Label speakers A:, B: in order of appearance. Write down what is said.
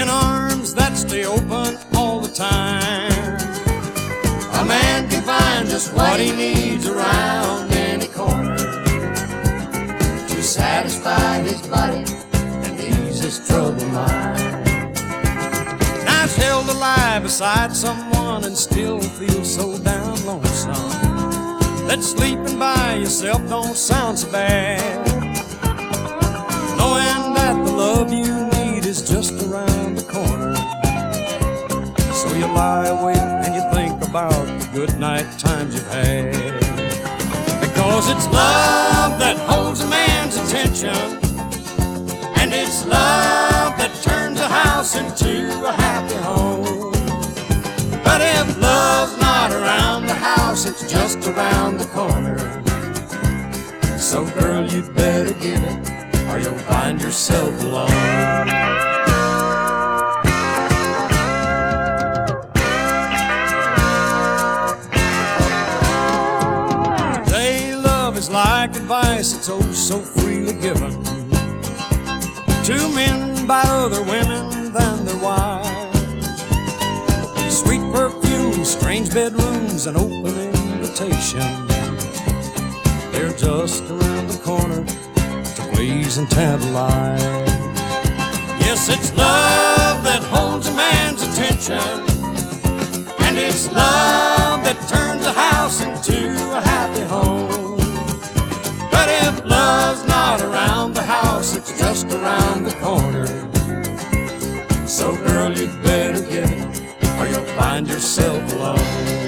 A: in arms that stay open all the time. A man can find just what he needs around any corner to satisfy his body and ease his troubled mind. Nights held alive beside someone and still feel so down lonesome that sleeping by yourself don't sound so bad. Knowing that the love you need is just around the corner, so you lie awake and you think about the good night times you've had. Because it's love that holds a man's attention, and it's love that turns a house into a happy home. But if love's not around the house, it's just around the corner. So girl, you'd better get it, or you'll find yourself alone. Today love is like advice, it's oh so freely given to men by other women than their wives. Sweet perfume, strange bedrooms, and open invitation, they're just around the corner to please and tantalize. Yes, it's love that holds a man's attention, and it's love that turns a house into a happy home. But if love's not around the house, it's just around the corner. So girl, you'd better get it, or you'll find yourself alone.